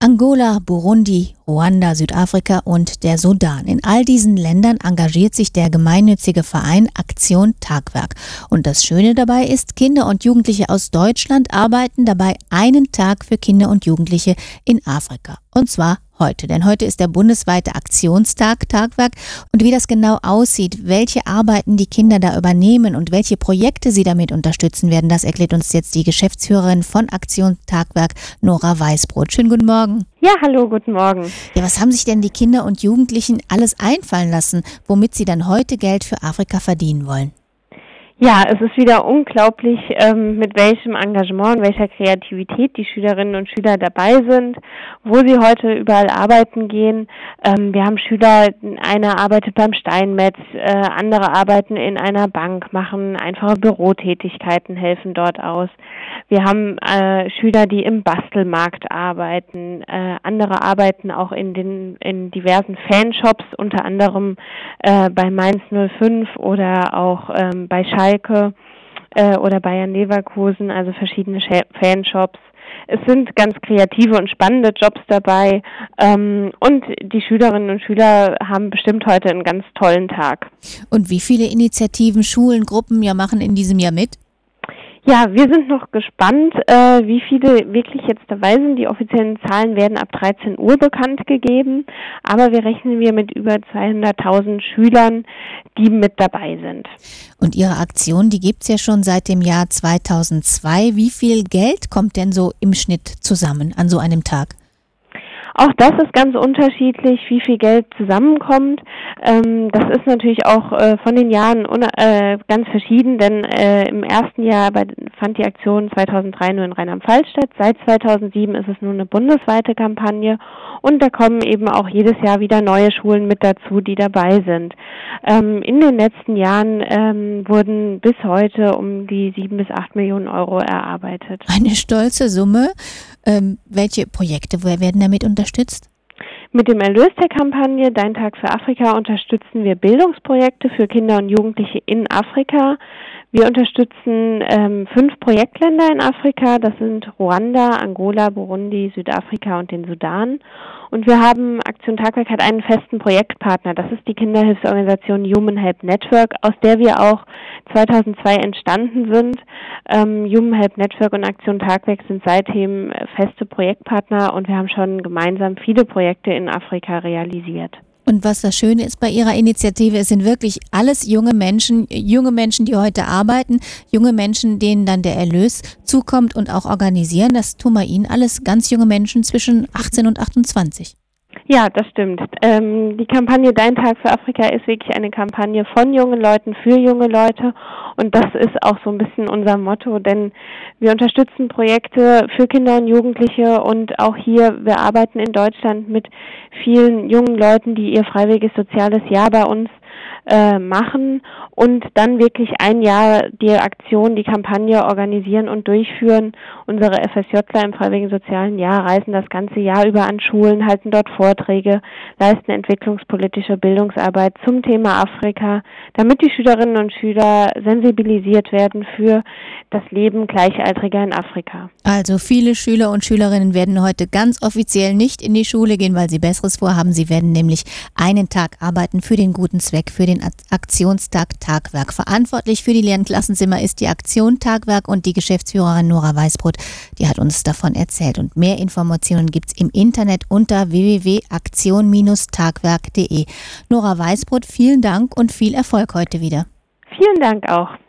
Angola, Burundi, Ruanda, Südafrika und der Sudan. In all diesen Ländern engagiert sich der gemeinnützige Verein Aktion Tagwerk. Und das Schöne dabei ist, Kinder und Jugendliche aus Deutschland arbeiten dabei einen Tag für Kinder und Jugendliche in Afrika. Und zwar heute, denn heute ist der bundesweite Aktionstag Tagwerk. Und wie das genau aussieht, welche Arbeiten die Kinder da übernehmen und welche Projekte sie damit unterstützen werden, das erklärt uns jetzt die Geschäftsführerin von Aktion Tagwerk, Nora Weißbrot. Schönen guten Morgen. Ja, hallo, guten Morgen. Ja, was haben sich denn die Kinder und Jugendlichen alles einfallen lassen, womit sie dann heute Geld für Afrika verdienen wollen? Ja, es ist wieder unglaublich, mit welchem Engagement und welcher Kreativität die Schülerinnen und Schüler dabei sind, wo sie heute überall arbeiten gehen. Wir haben Schüler, einer arbeitet beim Steinmetz, andere arbeiten in einer Bank, machen einfache Bürotätigkeiten, helfen dort aus. Wir haben Schüler, die im Bastelmarkt arbeiten, andere arbeiten auch in diversen Fanshops, unter anderem bei Mainz 05 oder auch bei Schalke oder Bayern Leverkusen, also verschiedene Fanshops. Es sind ganz kreative und spannende Jobs dabei und die Schülerinnen und Schüler haben bestimmt heute einen ganz tollen Tag. Und wie viele Initiativen, Schulen, Gruppen machen in diesem Jahr mit? Ja, wir sind noch gespannt, wie viele wirklich jetzt dabei sind. Die offiziellen Zahlen werden ab 13 Uhr bekannt gegeben, aber wir rechnen mit über 200.000 Schülern, die mit dabei sind. Und Ihre Aktion, die gibt's ja schon seit dem Jahr 2002. Wie viel Geld kommt denn so im Schnitt zusammen an so einem Tag? Auch das ist ganz unterschiedlich, wie viel Geld zusammenkommt. Das ist natürlich auch von den Jahren ganz verschieden, denn im ersten Jahr fand die Aktion 2003 nur in Rheinland-Pfalz statt. Seit 2007 ist es nun eine bundesweite Kampagne und da kommen eben auch jedes Jahr wieder neue Schulen mit dazu, die dabei sind. In den letzten Jahren wurden bis heute um die 7 bis 8 Millionen Euro erarbeitet. Eine stolze Summe. Welche Projekte werden damit unterstützt? Mit dem Erlös der Kampagne Dein Tag für Afrika unterstützen wir Bildungsprojekte für Kinder und Jugendliche in Afrika. Wir unterstützen 5 Projektländer in Afrika, das sind Ruanda, Angola, Burundi, Südafrika und den Sudan. Und wir haben, Aktion Tagwerk hat einen festen Projektpartner, das ist die Kinderhilfsorganisation Human Help Network, aus der wir auch 2002 entstanden sind. Human Help Network und Aktion Tagwerk sind seitdem feste Projektpartner und wir haben schon gemeinsam viele Projekte in Afrika realisiert. Und was das Schöne ist bei Ihrer Initiative, es sind wirklich alles junge Menschen, die heute arbeiten, junge Menschen, denen dann der Erlös zukommt und auch organisieren. Das tun bei Ihnen alles ganz junge Menschen zwischen 18 und 28. Ja, das stimmt. Die Kampagne Dein Tag für Afrika ist wirklich eine Kampagne von jungen Leuten für junge Leute und das ist auch so ein bisschen unser Motto, denn wir unterstützen Projekte für Kinder und Jugendliche und auch hier, wir arbeiten in Deutschland mit vielen jungen Leuten, die ihr freiwilliges soziales Jahr bei uns machen und dann wirklich ein Jahr die Aktion, die Kampagne organisieren und durchführen. Unsere FSJler im freiwilligen sozialen Jahr reisen das ganze Jahr über an Schulen, halten dort Vorträge, leisten entwicklungspolitische Bildungsarbeit zum Thema Afrika, damit die Schülerinnen und Schüler sensibilisiert werden für das Leben Gleichaltriger in Afrika. Also viele Schüler und Schülerinnen werden heute ganz offiziell nicht in die Schule gehen, weil sie Besseres vorhaben. Sie werden nämlich einen Tag arbeiten für den guten Zweck, für den Aktionstag Tagwerk. Verantwortlich für die leeren Klassenzimmer ist die Aktion Tagwerk und die Geschäftsführerin Nora Weißbrot, die hat uns davon erzählt. Und mehr Informationen gibt's im Internet unter www.aktion-tagwerk.de. Nora Weißbrot, vielen Dank und viel Erfolg heute wieder. Vielen Dank auch.